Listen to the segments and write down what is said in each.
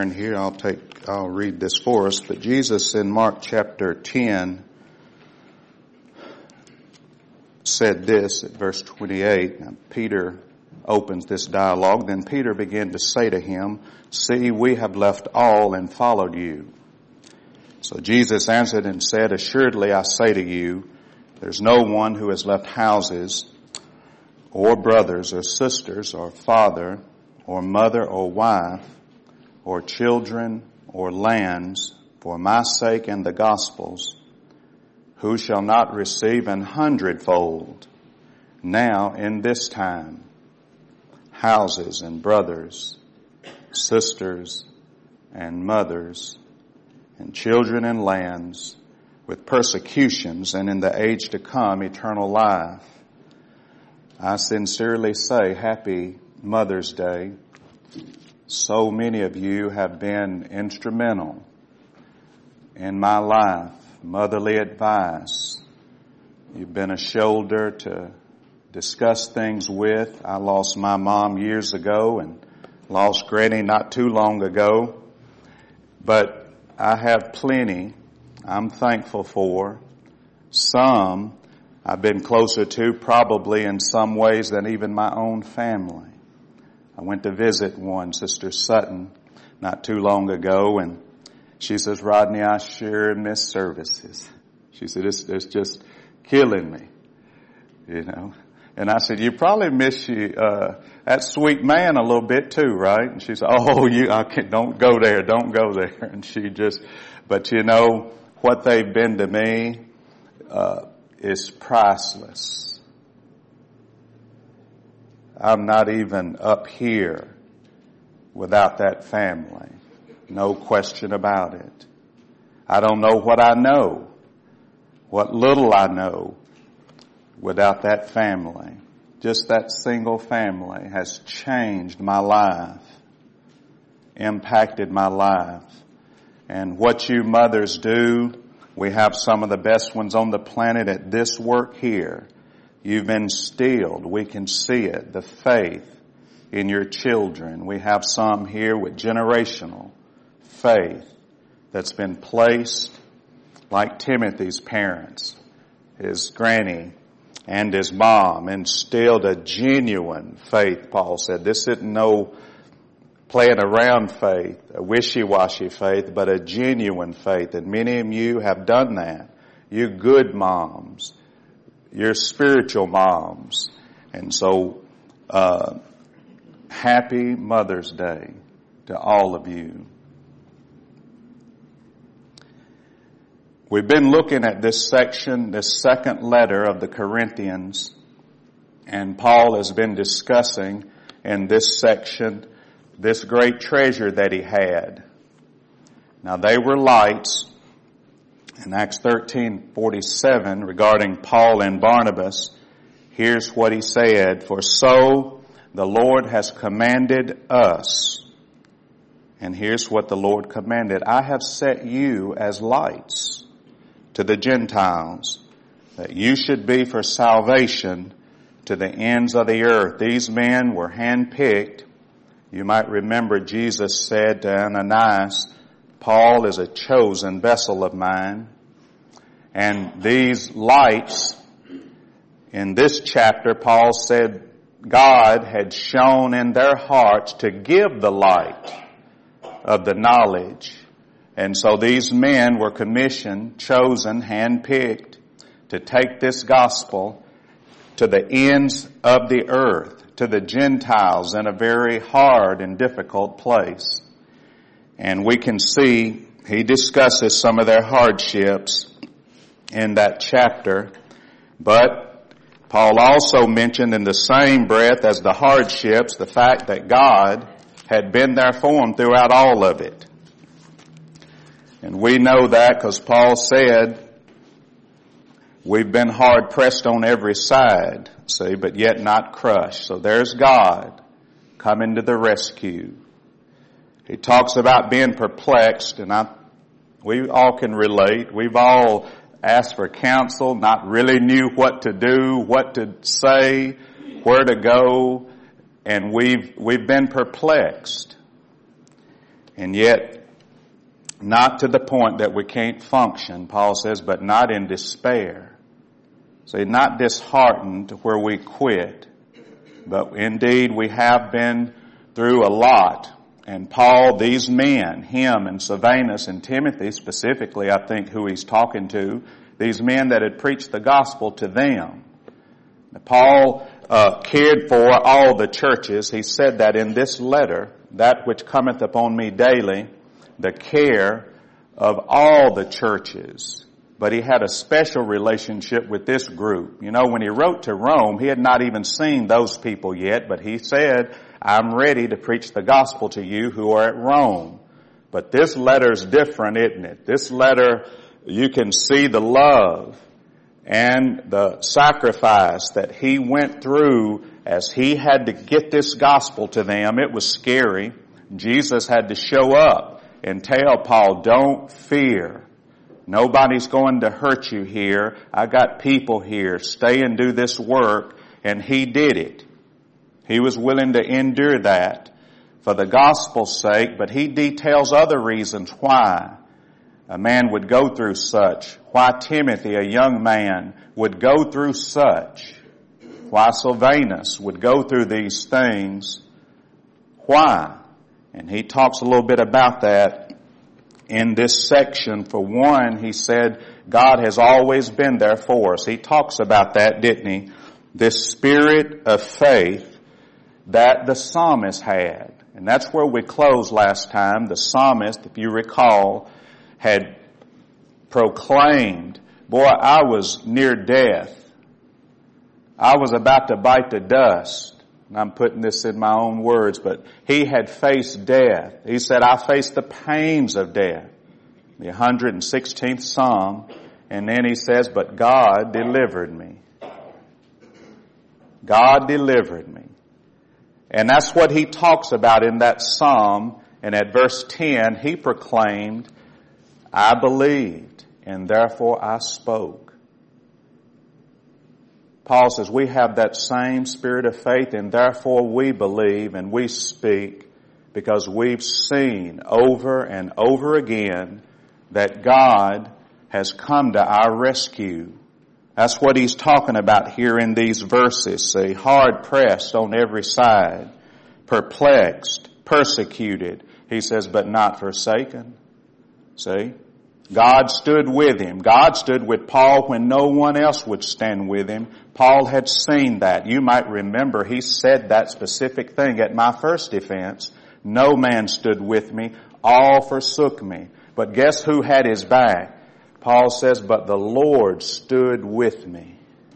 And here I'll read this for us. But Jesus in Mark chapter 10 said this at verse 28. Now, Peter opens this dialogue. Then Peter began to say to him, "See, we have left all and followed you." So Jesus answered and said, "Assuredly I say to you, there's no one who has left houses or brothers or sisters or father or mother or wife or children or lands for my sake and the gospel's, who shall not receive 100-fold now in this time houses and brothers, sisters and mothers and children and lands with persecutions, and in the age to come eternal life." I sincerely say Happy Mother's Day. So many of you have been instrumental in my life, motherly advice. You've been a shoulder to discuss things with. I lost my mom years ago and lost Granny not too long ago. But I have plenty I'm thankful for. Some I've been closer to probably in some ways than even my own family. I went to visit one, Sister Sutton, not too long ago, and she says, "Rodney, I sure miss services." She said, it's just killing me, you know. And I said, "You probably miss that sweet man a little bit too, right?" And she said, "Don't go there, don't go there." And but you know, what they've been to me is priceless. I'm not even up here without that family. No question about it. I don't know what I know, what little I know, without that family. Just that single family has changed my life, impacted my life. And what you mothers do, we have some of the best ones on the planet at this work here. You've instilled, we can see it, the faith in your children. We have some here with generational faith that's been placed, like Timothy's parents, his granny and his mom, instilled a genuine faith, Paul said. This isn't no playing around faith, a wishy-washy faith, but a genuine faith. And many of you have done that. You good moms. You're spiritual moms. And so, Happy Mother's Day to all of you. We've been looking at this section, this second letter of the Corinthians, and Paul has been discussing in this section this great treasure that he had. Now they were lights. In Acts 13:47, regarding Paul and Barnabas, here's what he said, "For so the Lord has commanded us." And here's what the Lord commanded: "I have set you as lights to the Gentiles, that you should be for salvation to the ends of the earth." These men were handpicked. You might remember Jesus said to Ananias, "Paul is a chosen vessel of mine." And these lights, in this chapter, Paul said God had shone in their hearts to give the light of the knowledge. And so these men were commissioned, chosen, handpicked to take this gospel to the ends of the earth, to the Gentiles in a very hard and difficult place. And we can see he discusses some of their hardships in that chapter. But Paul also mentioned in the same breath as the hardships, the fact that God had been there for them throughout all of it. And we know that because Paul said, we've been hard pressed on every side, see, but yet not crushed. So there's God coming to the rescue. He talks about being perplexed, and we all can relate. We've all asked for counsel, not really knew what to do, what to say, where to go, and we've been perplexed. And yet, not to the point that we can't function, Paul says, but not in despair. See, not disheartened to where we quit, but indeed we have been through a lot. And Paul, these men, him and Silvanus and Timothy specifically, I think who he's talking to, these men that had preached the gospel to them. Paul cared for all the churches. He said that in this letter, that which cometh upon me daily, the care of all the churches. But he had a special relationship with this group. You know, when he wrote to Rome, he had not even seen those people yet, but he said, I'm ready to preach the gospel to you who are at Rome. But this letter's different, isn't it? This letter, you can see the love and the sacrifice that he went through as he had to get this gospel to them. It was scary. Jesus had to show up and tell Paul, don't fear. Nobody's going to hurt you here. I got people here. Stay and do this work. And he did it. He was willing to endure that for the gospel's sake, but he details other reasons why a man would go through such, why Timothy, a young man, would go through such, why Silvanus would go through these things, why. And he talks a little bit about that in this section. For one, he said, God has always been there for us. He talks about that, didn't he? This spirit of faith that the psalmist had. And that's where we closed last time. The psalmist, if you recall, had proclaimed, boy, I was near death. I was about to bite the dust. And I'm putting this in my own words, but he had faced death. He said, I faced the pains of death. The 116th Psalm. And then he says, but God delivered me. God delivered me. And that's what he talks about in that psalm. And at verse 10, he proclaimed, I believed, and therefore I spoke. Paul says we have that same spirit of faith, and therefore we believe and we speak, because we've seen over and over again that God has come to our rescue. That's what he's talking about here in these verses. See, hard pressed on every side, perplexed, persecuted. He says, but not forsaken. See, God stood with him. God stood with Paul when no one else would stand with him. Paul had seen that. You might remember he said that specific thing at my first defense. No man stood with me. All forsook me. But guess who had his back? Paul says, but the Lord stood with me.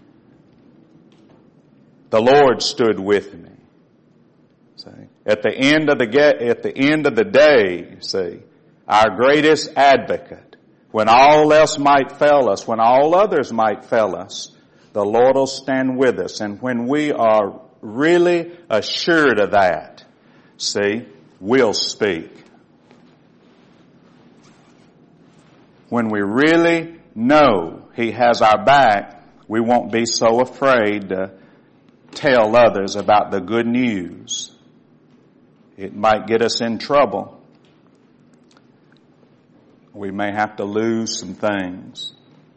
The Lord stood with me. See? At the end of the day, see, our greatest advocate, when all else might fail us, when all others might fail us, the Lord will stand with us. And when we are really assured of that, see, we'll speak. When we really know he has our back, we won't be so afraid to tell others about the good news. It might get us in trouble. We may have to lose some things.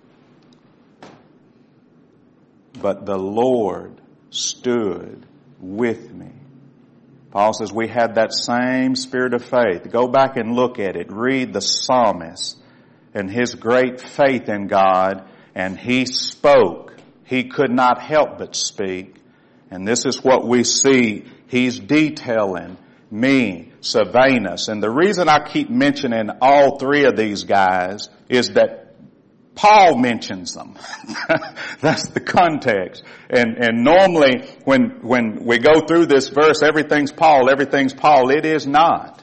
But the Lord stood with me. Paul says we had that same spirit of faith. Go back and look at it. Read the psalmist and his great faith in God, and he spoke. He could not help but speak. And this is what we see. He's detailing me, Silvanus. And the reason I keep mentioning all three of these guys is that Paul mentions them. That's the context. And normally when we go through this verse, everything's Paul. It is not.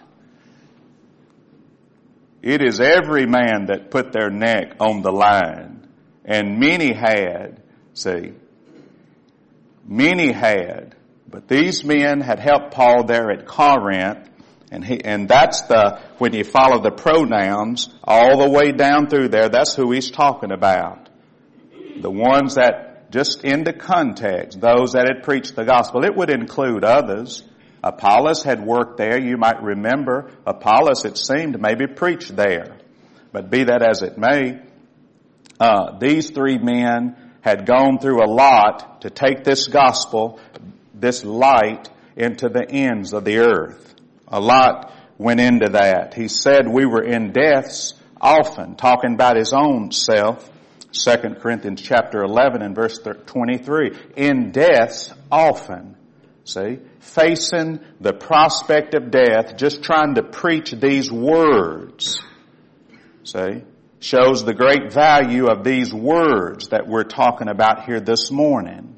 It is every man that put their neck on the line. And many had, but these men had helped Paul there at Corinth. And that's when you follow the pronouns all the way down through there, that's who he's talking about. The ones that, just in the context, those that had preached the gospel. It would include others. Apollos had worked there. You might remember Apollos, it seemed, maybe preached there. But be that as it may, these three men had gone through a lot to take this gospel, this light, into the ends of the earth. A lot went into that. He said we were in deaths often, talking about his own self. 2 Corinthians chapter 11 and verse 23. In deaths often. See? Facing the prospect of death, just trying to preach these words. See? Shows the great value of these words that we're talking about here this morning.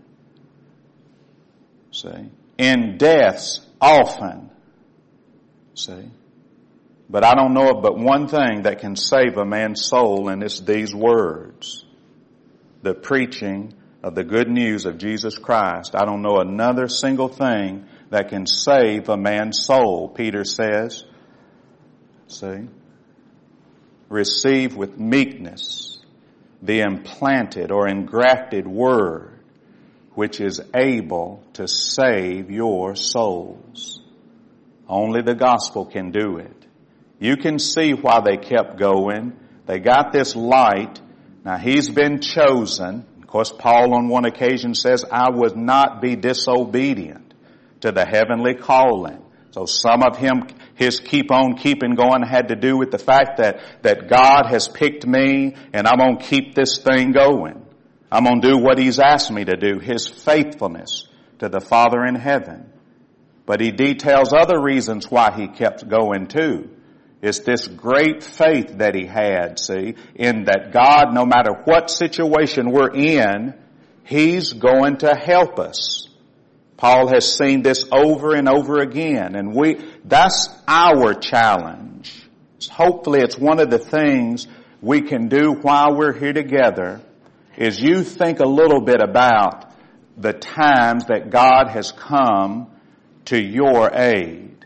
See? In deaths often. See? But I don't know of but one thing that can save a man's soul, and it's these words. The preaching of the good news of Jesus Christ. I don't know another single thing that can save a man's soul, Peter says. See? Receive with meekness the implanted or engrafted word, which is able to save your souls. Only the gospel can do it. You can see why they kept going. They got this light. Now he's been chosen. Of course, Paul on one occasion says, I would not be disobedient to the heavenly calling. So some of his keep on keeping going had to do with the fact that God has picked me and I'm going to keep this thing going. I'm going to do what he's asked me to do. His faithfulness to the Father in heaven. But he details other reasons why he kept going too. It's this great faith that he had, see, in that God, no matter what situation we're in, he's going to help us. Paul has seen this over and over again, and that's our challenge. Hopefully it's one of the things we can do while we're here together, is you think a little bit about the times that God has come to your aid.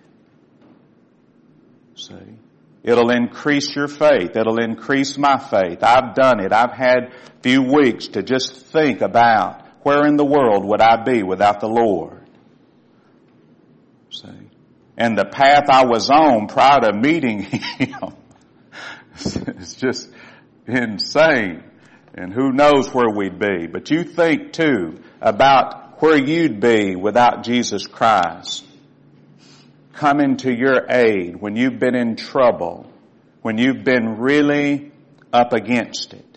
See? It'll increase your faith. It'll increase my faith. I've done it. I've had a few weeks to just think about where in the world would I be without the Lord. See? And the path I was on prior to meeting him, it's just insane. And who knows where we'd be. But you think too about where you'd be without Jesus Christ coming to your aid when you've been in trouble, when you've been really up against it.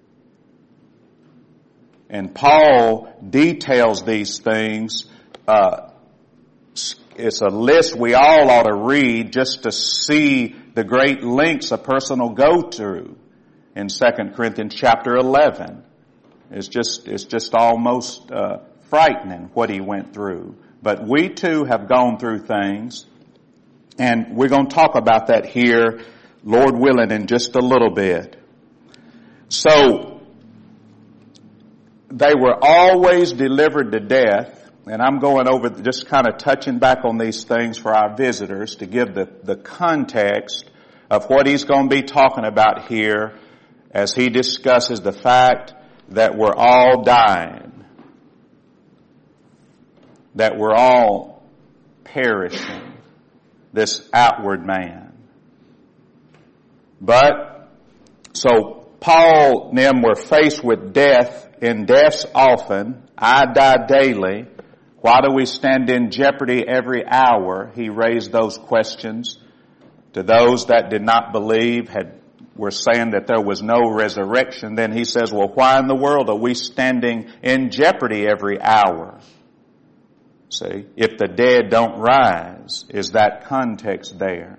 And Paul details these things. It's a list we all ought to read just to see the great lengths a person will go through in 2 Corinthians chapter 11. It's just almost frightening what he went through. But we too have gone through things, and we're going to talk about that here, Lord willing, in just a little bit. So, they were always delivered to death, and I'm going over, just kind of touching back on these things for our visitors to give the context of what he's going to be talking about here as he discusses the fact that we're all dying. That we're all perishing, this outward man. But, so Paul and them were faced with death, in deaths often. I die daily. Why do we stand in jeopardy every hour? He raised those questions to those that did not believe, were saying that there was no resurrection. Then he says, well, why in the world are we standing in jeopardy every hour? See, if the dead don't rise, is that context there?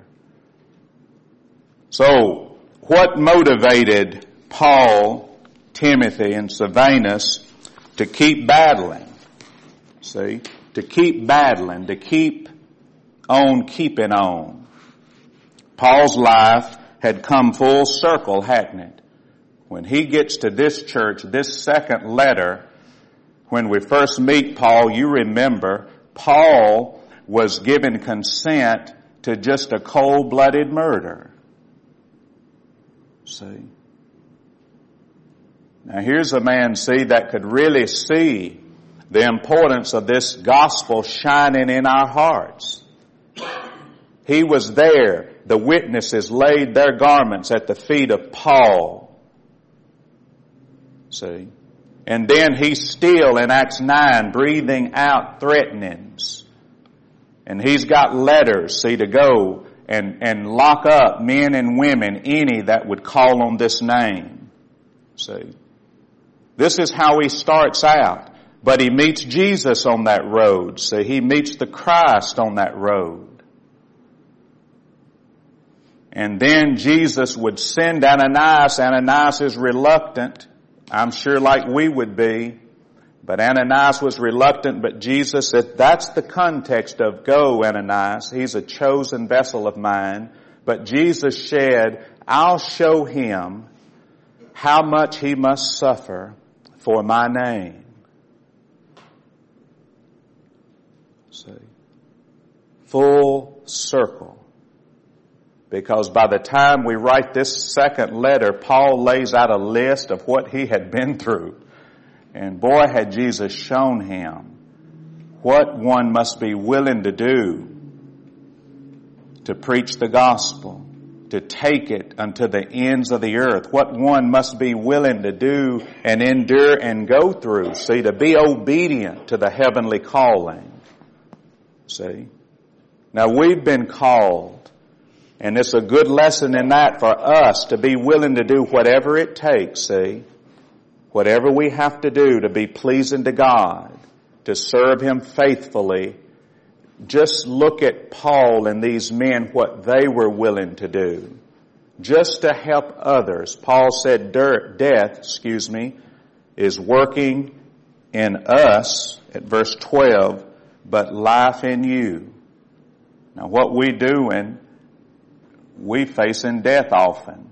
So, what motivated Paul, Timothy, and Silvanus to keep battling? See, to keep battling, to keep on keeping on. Paul's life had come full circle, hadn't it? When he gets to this church, this second letter, when we first meet Paul, you remember, Paul was given consent to just a cold-blooded murder. See? Now here's a man, see, that could really see the importance of this gospel shining in our hearts. He was there. The witnesses laid their garments at the feet of Paul. See? And then he's still in Acts 9 breathing out threatenings. And he's got letters, see, to go and lock up men and women, any that would call on this name. See? This is how he starts out. But he meets Jesus on that road. See, he meets the Christ on that road. And then Jesus would send Ananias. Ananias is reluctant. I'm sure like we would be. But Ananias was reluctant, but Jesus said, that's the context of go, Ananias. He's a chosen vessel of mine. But Jesus said, I'll show him how much he must suffer for my name. See? Full circle. Because by the time we write this second letter, Paul lays out a list of what he had been through. And boy, had Jesus shown him what one must be willing to do to preach the gospel, to take it unto the ends of the earth. What one must be willing to do and endure and go through. See, to be obedient to the heavenly calling. See? Now we've been called, and it's a good lesson in that for us to be willing to do whatever it takes, see? Whatever we have to do to be pleasing to God, to serve Him faithfully. Just look at Paul and these men, what they were willing to do. Just to help others. Paul said death, is working in us, at verse 12, but life in you. Now what we doing, we facing death often.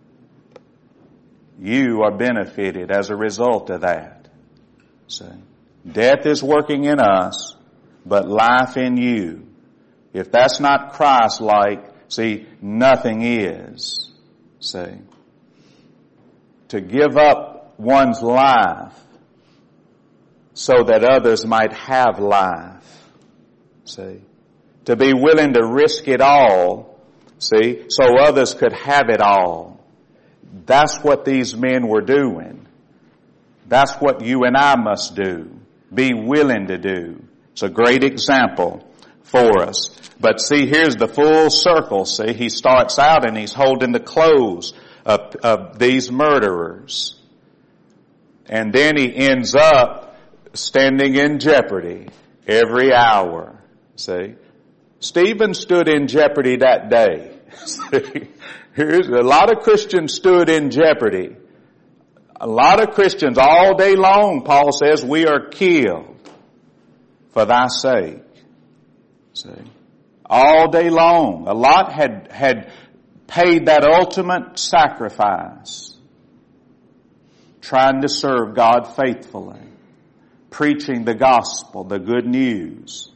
You are benefited as a result of that. See? Death is working in us, but life in you. If that's not Christ-like, see, nothing is. See? To give up one's life so that others might have life. See? To be willing to risk it all, see, so others could have it all. That's what these men were doing. That's what you and I must do. Be willing to do. It's a great example for us. But see, here's the full circle. See, he starts out and he's holding the clothes of these murderers. And then he ends up standing in jeopardy every hour. See? Stephen stood in jeopardy that day. See? Here's a lot of Christians stood in jeopardy. A lot of Christians all day long, Paul says, we are killed for thy sake. See? All day long. A lot had paid that ultimate sacrifice. Trying to serve God faithfully. Preaching the gospel, the good news.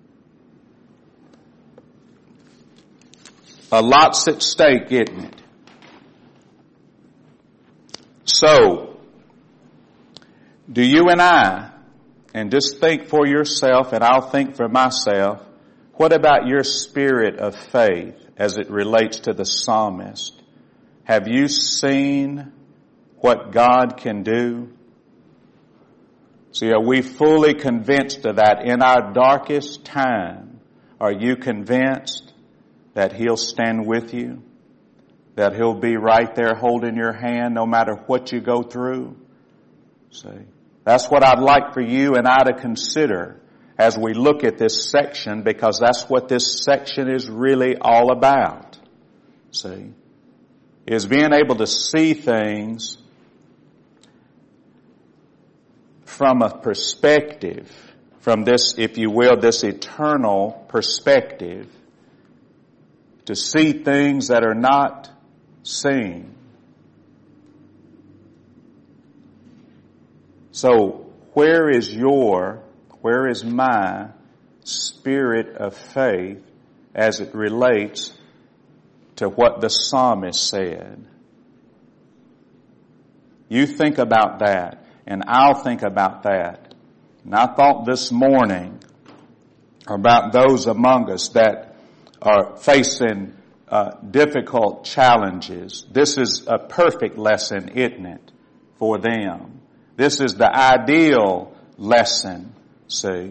A lot's at stake, isn't it? So, do you and I, and just think for yourself, and I'll think for myself, what about your spirit of faith as it relates to the psalmist? Have you seen what God can do? See, are we fully convinced of that in our darkest time? Are you convinced that He'll stand with you? That He'll be right there holding your hand no matter what you go through? See, that's what I'd like for you and I to consider as we look at this section, because that's what this section is really all about. See, is being able to see things from a perspective, from this, if you will, this eternal perspective, to see things that are not seen. So, where is my spirit of faith as it relates to what the psalmist said? You think about that, and I'll think about that. And I thought this morning about those among us that are facing difficult challenges. This is a perfect lesson, isn't it, for them? This is the ideal lesson, see,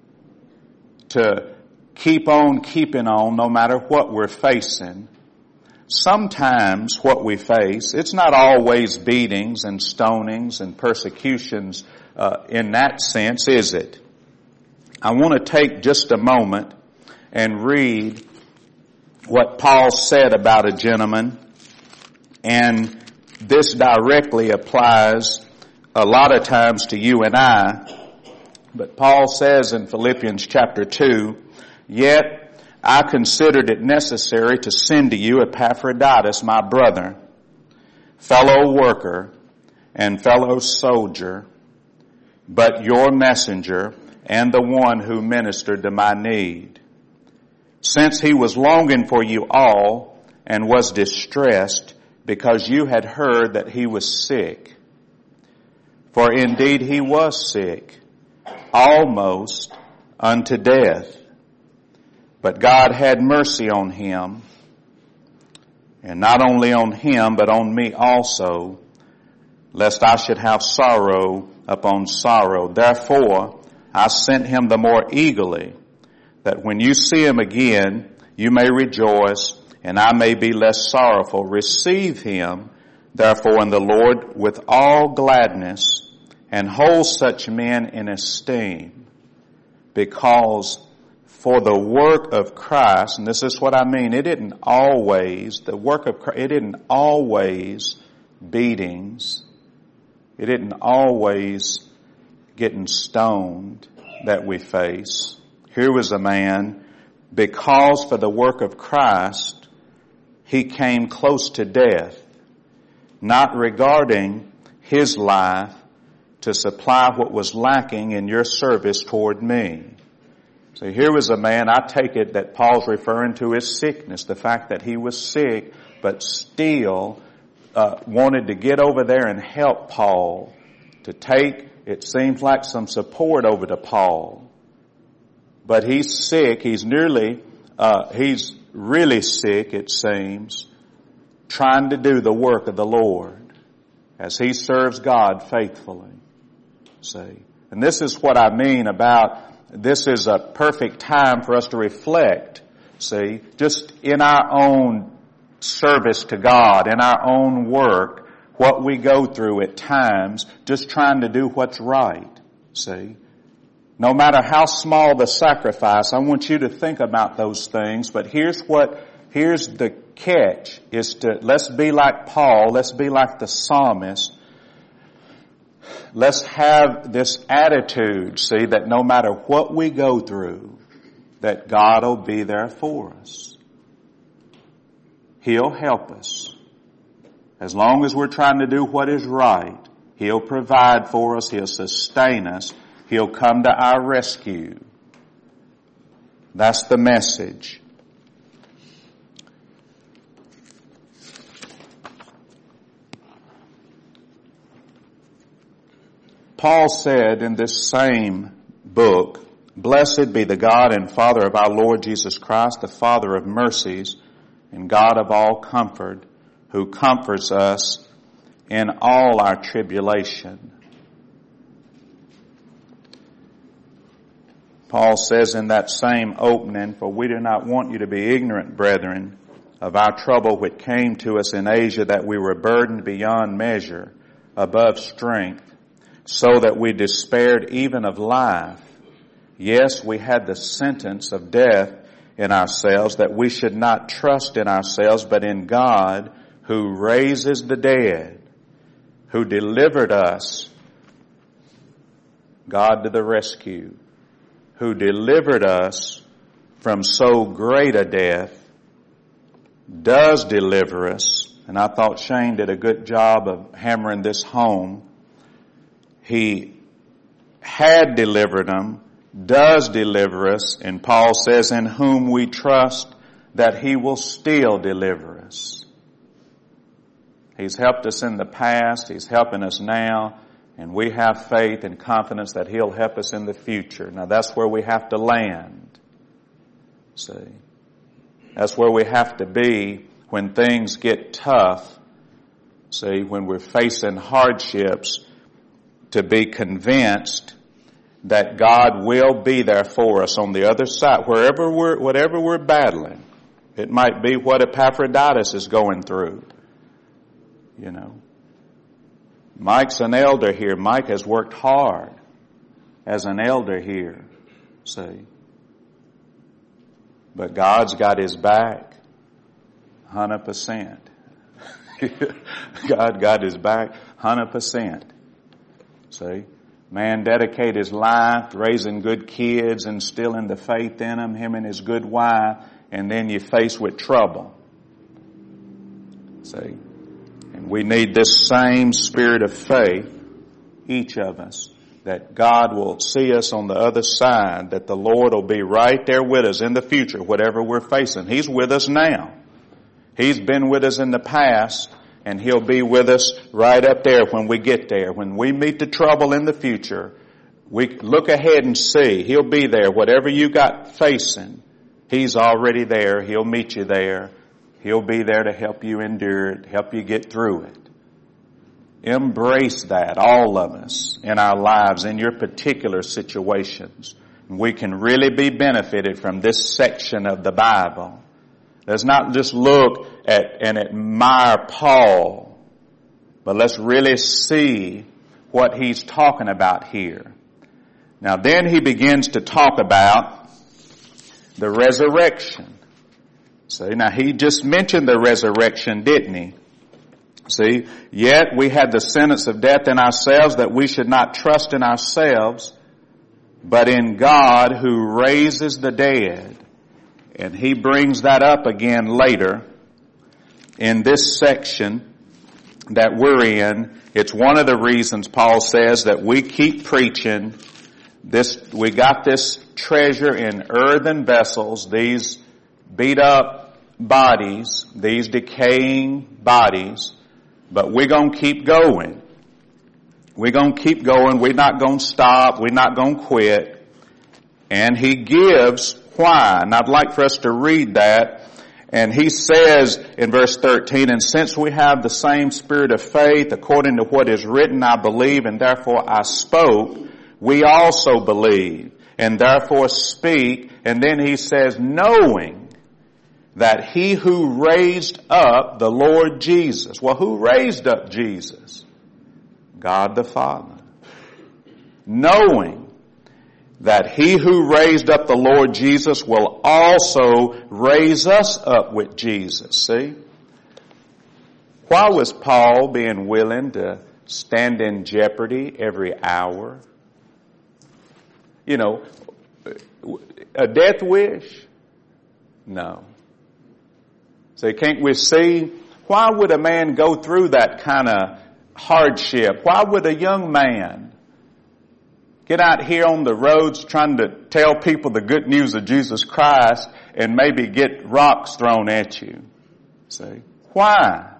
to keep on keeping on no matter what we're facing. Sometimes what we face, it's not always beatings and stonings and persecutions in that sense, is it? I want to take just a moment and read what Paul said about a gentleman, and this directly applies a lot of times to you and I. But Paul says in Philippians chapter 2, "Yet I considered it necessary to send to you Epaphroditus, my brother, fellow worker, and fellow soldier, but your messenger and the one who ministered to my need. Since he was longing for you all and was distressed because you had heard that he was sick. For indeed he was sick, almost unto death. But God had mercy on him, and not only on him, but on me also, lest I should have sorrow upon sorrow. Therefore I sent him the more eagerly, that when you see him again, you may rejoice, and I may be less sorrowful. Receive him, therefore, in the Lord with all gladness, and hold such men in esteem, because for the work of Christ," and this is what I mean, it didn't always beatings, it didn't always getting stoned that we face. Here was a man, because for the work of Christ, he came close to death, not regarding his life to supply what was lacking in your service toward me. So here was a man, I take it that Paul's referring to his sickness, the fact that he was sick, but still wanted to get over there and help Paul, to take, it seems like, some support over to Paul. But he's sick, he's really sick, it seems, trying to do the work of the Lord as he serves God faithfully. See? And this is what I mean about, this is a perfect time for us to reflect, see, just in our own service to God, in our own work, what we go through at times, just trying to do what's right, see. No matter how small the sacrifice, I want you to think about those things, but here's the catch, is to, let's be like Paul, let's be like the psalmist. Let's have this attitude, see, that no matter what we go through, that God will be there for us. He'll help us. As long as we're trying to do what is right, He'll provide for us, He'll sustain us, He'll come to our rescue. That's the message. Paul said in this same book, "Blessed be the God and Father of our Lord Jesus Christ, the Father of mercies and God of all comfort, who comforts us in all our tribulation." Paul says in that same opening, "For we do not want you to be ignorant, brethren, of our trouble which came to us in Asia, that we were burdened beyond measure, above strength, so that we despaired even of life. Yes, we had the sentence of death in ourselves, that we should not trust in ourselves, but in God, who raises the dead, who delivered us," God to the rescue, "who delivered us from so great a death, does deliver us." And I thought Shane did a good job of hammering this home. He had delivered them, does deliver us, and Paul says, "In whom we trust that He will still deliver us." He's helped us in the past, He's helping us now, And we have faith and confidence that He'll help us in the future. Now that's where we have to land. See? That's where we have to be when things get tough. See, when we're facing hardships, to be convinced that God will be there for us on the other side, whatever we're battling. It might be what Epaphroditus is going through. You know. Mike's an elder here. Mike has worked hard as an elder here. See. But God's got his back 100%. God got his back 100%. See? Man dedicate his life raising good kids, instilling the faith in them, him and his good wife, and then you're faced with trouble. See? And we need this same spirit of faith, each of us, that God will see us on the other side, that the Lord will be right there with us in the future, whatever we're facing. He's with us now. He's been with us in the past, and He'll be with us right up there when we get there. When we meet the trouble in the future, we look ahead and see. He'll be there. Whatever you got facing, He's already there. He'll meet you there. He'll be there to help you endure it, help you get through it. Embrace that, all of us, in our lives, in your particular situations. We can really be benefited from this section of the Bible. Let's not just look at and admire Paul, but let's really see what he's talking about here. Now then he begins to talk about the resurrection. See, now he just mentioned the resurrection, didn't he? See, yet we had the sentence of death in ourselves, that we should not trust in ourselves, but in God who raises the dead. And he brings that up again later in this section that we're in. It's one of the reasons Paul says that we keep preaching this. We got this treasure in earthen vessels, these beat up bodies, these decaying bodies, but we're going to keep going. We're going to keep going. We're not going to stop. We're not going to quit. And he gives why. And I'd like for us to read that. And he says in verse 13, and since we have the same spirit of faith, according to what is written, I believe, and therefore I spoke, we also believe, and therefore speak. And then he says, knowing that he who raised up the Lord Jesus. Well, who raised up Jesus? God the Father. Knowing that he who raised up the Lord Jesus will also raise us up with Jesus. See? Why was Paul being willing to stand in jeopardy every hour? You know, a death wish? No. So can't we see, why would a man go through that kind of hardship? Why would a young man get out here on the roads trying to tell people the good news of Jesus Christ and maybe get rocks thrown at you? See? Why?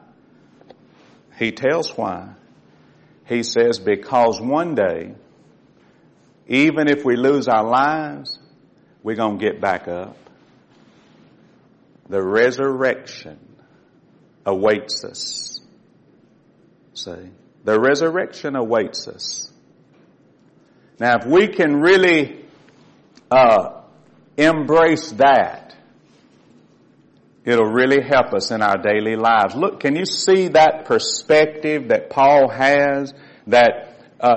He tells why. He says, because one day, even if we lose our lives, we're going to get back up. The resurrection awaits us. See? The resurrection awaits us. Now, if we can really embrace that, it'll really help us in our daily lives. Look, can you see that perspective that Paul has? That,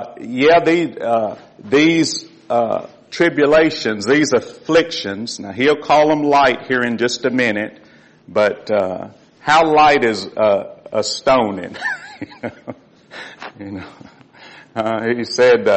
these tribulations, these afflictions, now he'll call them light here in just a minute, but how light is a stoning? He said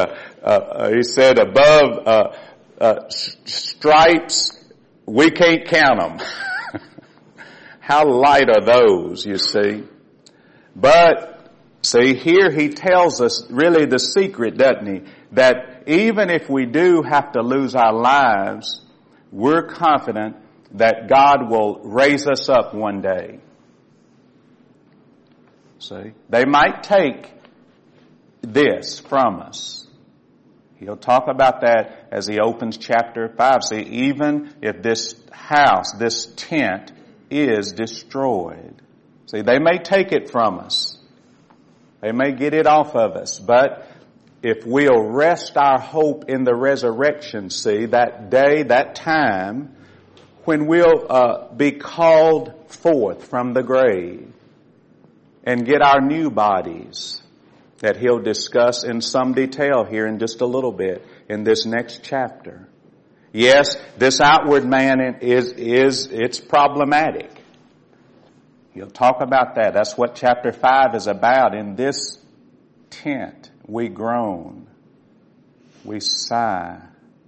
above stripes, we can't count them. How light are those, you see? But see, here he tells us really the secret, doesn't he? That even if we do have to lose our lives, we're confident that God will raise us up one day. See? They might take this from us. He'll talk about that as he opens chapter 5. See, even if this house, this tent is destroyed. See, they may take it from us. They may get it off of us. But if we'll rest our hope in the resurrection, see, that day, that time, when we'll be called forth from the grave and get our new bodies that he'll discuss in some detail here in just a little bit in this next chapter. Yes, this outward man it's problematic. He'll talk about that. That's what chapter 5 is about. In this tent, we groan, we sigh.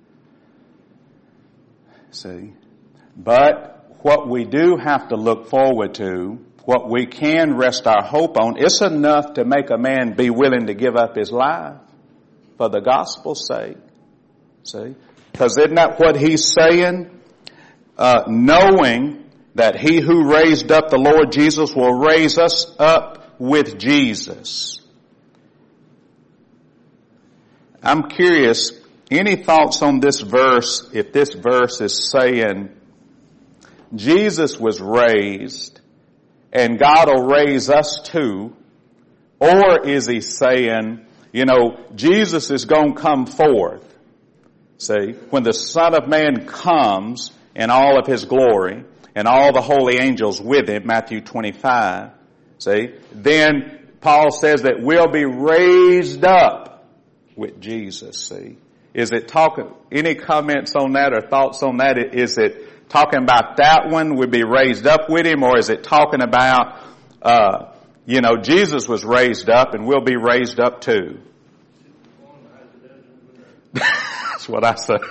See? But what we do have to look forward to, what we can rest our hope on, it's enough to make a man be willing to give up his life for the gospel's sake. See? Because isn't that what he's saying? Knowing that he who raised up the Lord Jesus will raise us up with Jesus. I'm curious, any thoughts on this verse, if this verse is saying Jesus was raised and God will raise us too, or is he saying, Jesus is going to come forth? See, when the Son of Man comes in all of his glory and all the holy angels with him, Matthew 25, see, then Paul says that we'll be raised up with Jesus, see. Is it talking, any comments on that or thoughts on that? Is it talking about that one, we'll be raised up with him, or is it talking about, Jesus was raised up and we'll be raised up too? That's what I say.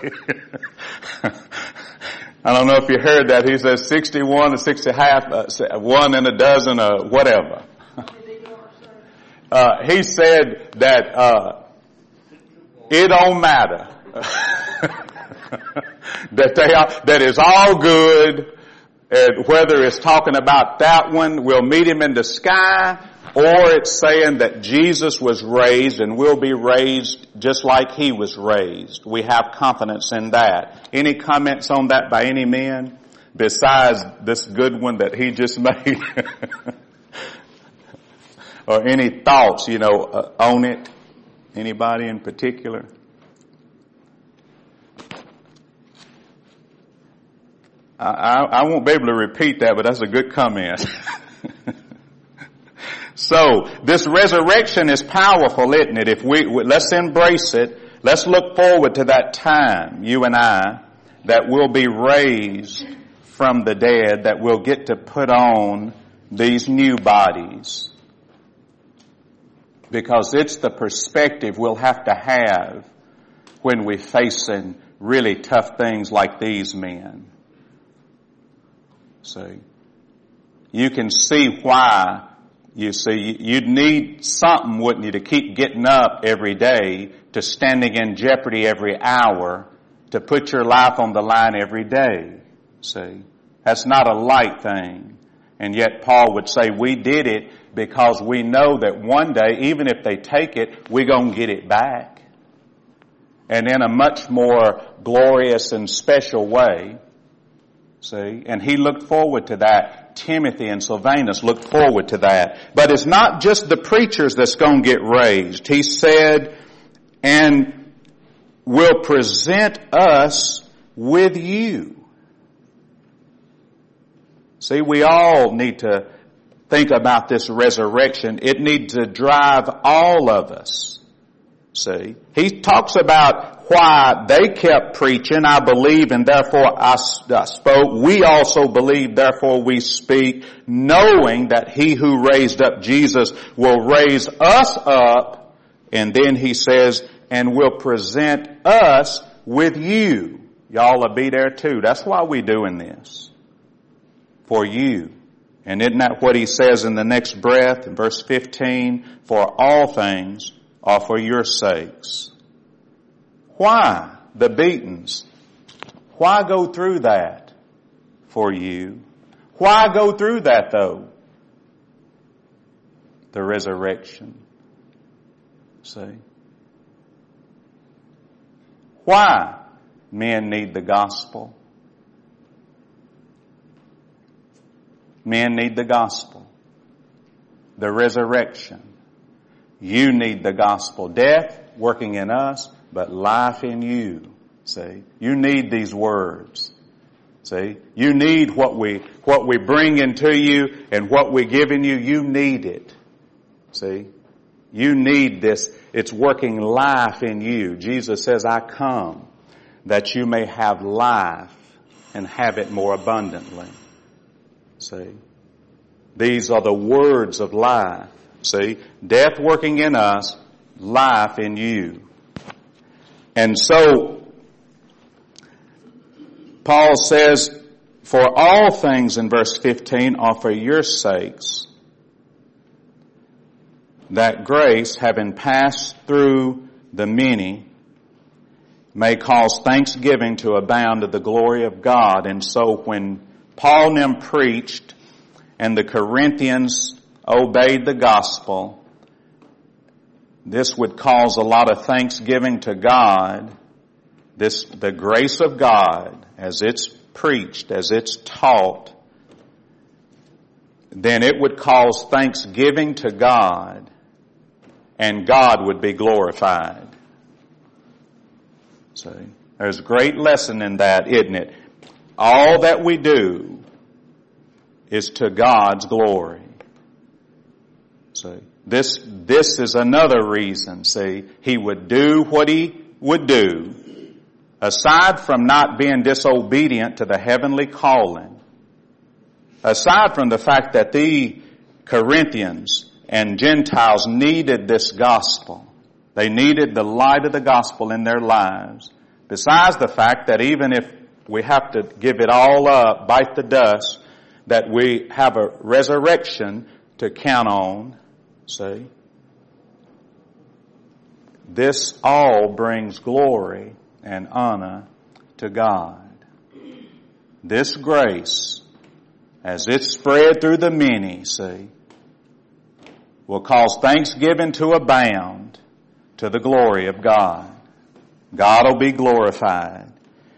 I don't know if you heard that. He says 61 to 60 half, 1 in a dozen or whatever. He said that, it don't matter. That is all good. And whether it's talking about that one, we'll meet him in the sky, or it's saying that Jesus was raised and we'll be raised just like he was raised. We have confidence in that. Any comments on that by any men besides this good one that he just made? Or any thoughts, on it? Anybody in particular? I won't be able to repeat that, but that's a good comment. So, this resurrection is powerful, isn't it? If let's embrace it. Let's look forward to that time, you and I, that we'll be raised from the dead, that we'll get to put on these new bodies. Because it's the perspective we'll have to have when we're facing really tough things like these men. See? You can see why, you'd need something, wouldn't you, to keep getting up every day, to standing in jeopardy every hour, to put your life on the line every day. See? That's not a light thing. And yet Paul would say we did it because we know that one day, even if they take it, we're going to get it back. And in a much more glorious and special way. See? And he looked forward to that. Timothy and Silvanus looked forward to that. But it's not just the preachers that's going to get raised. He said, and will present us with you. See, we all need to think about this resurrection. It needs to drive all of us. See, he talks about why they kept preaching, I believe, and therefore I spoke. We also believe, therefore we speak, knowing that he who raised up Jesus will raise us up. And then he says, and will present us with you. Y'all will be there too. That's why we're doing this. For you. And isn't that what he says in the next breath, in verse 15? For all things are for your sakes. Why the beatings? Why go through that for you? Why go through that though? The resurrection. See? Why men need the gospel? Men need the gospel. The resurrection. You need the gospel. Death working in us, but life in you. See? You need these words. See? You need what we bring into you and what we give in you. You need it. See? You need this. It's working life in you. Jesus says, I come that you may have life and have it more abundantly. See? These are the words of life. See? Death working in us, life in you. And so, Paul says, for all things in verse 15 are for your sakes, that grace, having passed through the many, may cause thanksgiving to abound to the glory of God. And so when Paul and them preached and the Corinthians obeyed the gospel, this would cause a lot of thanksgiving to God. The grace of God, as it's preached, as it's taught, then it would cause thanksgiving to God, and God would be glorified. See, there's a great lesson in that, isn't it? All that we do is to God's glory. See, this is another reason, see, he would do what he would do, aside from not being disobedient to the heavenly calling, aside from the fact that the Corinthians and Gentiles needed this gospel. They needed the light of the gospel in their lives. Besides the fact that even if we have to give it all up, bite the dust, that we have a resurrection to count on, see? This all brings glory and honor to God. This grace, as it's spread through the many, see, will cause thanksgiving to abound to the glory of God. God will be glorified.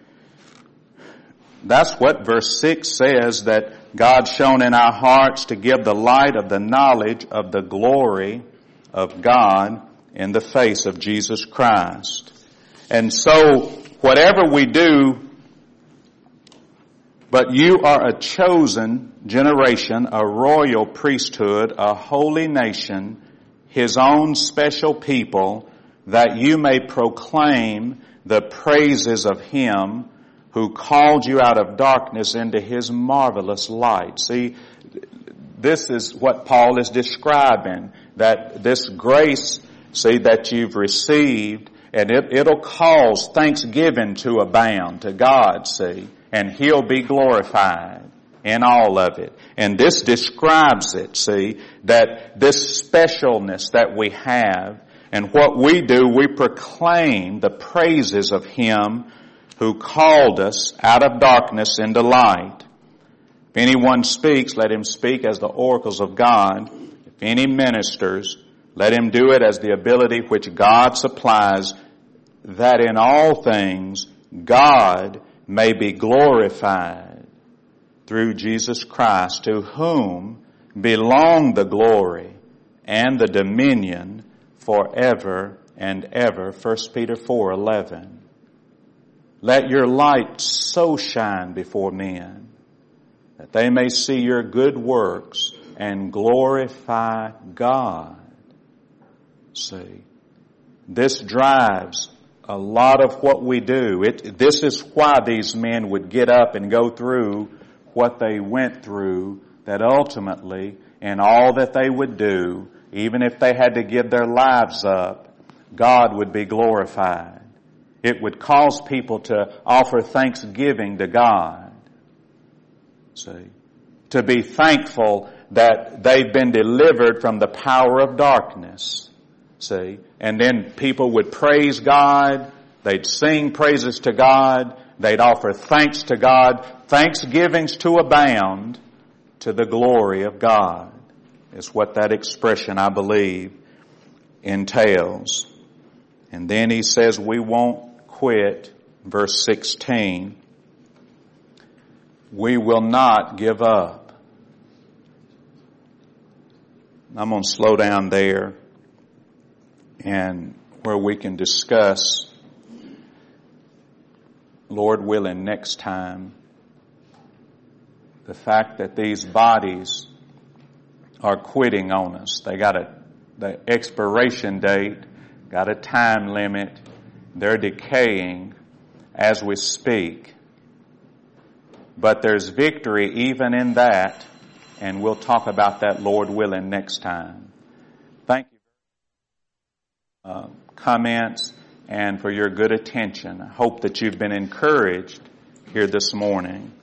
That's what verse 6 says, that God shone in our hearts to give the light of the knowledge of the glory of God in the face of Jesus Christ. And so, whatever we do, but you are a chosen generation, a royal priesthood, a holy nation, his own special people, that you may proclaim the praises of him who called you out of darkness into his marvelous light. See, this is what Paul is describing, that this grace, see, that you've received, and it'll cause thanksgiving to abound to God, see, and he'll be glorified in all of it. And this describes it, see, that this specialness that we have, and what we do, we proclaim the praises of him who called us out of darkness into light. If anyone speaks, let him speak as the oracles of God. If any ministers, let him do it as the ability which God supplies, that in all things God may be glorified through Jesus Christ, to whom belong the glory and the dominion forever and ever. 1 Peter 4:11. Let your light so shine before men that they may see your good works and glorify God. See, this drives a lot of what we do. This is why these men would get up and go through what they went through, that ultimately, in all that they would do, even if they had to give their lives up, God would be glorified. It would cause people to offer thanksgiving to God. See, to be thankful that they've been delivered from the power of darkness. See, and then people would praise God, they'd sing praises to God, they'd offer thanks to God, thanksgivings to abound to the glory of God, is what that expression, I believe, entails. And then he says we won't quit. Verse 16. We will not give up. I'm going to slow down there and where we can discuss, Lord willing, next time, the fact that these bodies are quitting on us. They got the expiration date, got a time limit. They're decaying as we speak. But there's victory even in that, and we'll talk about that, Lord willing, next time. Thank you. Comments and for your good attention. I hope that you've been encouraged here this morning.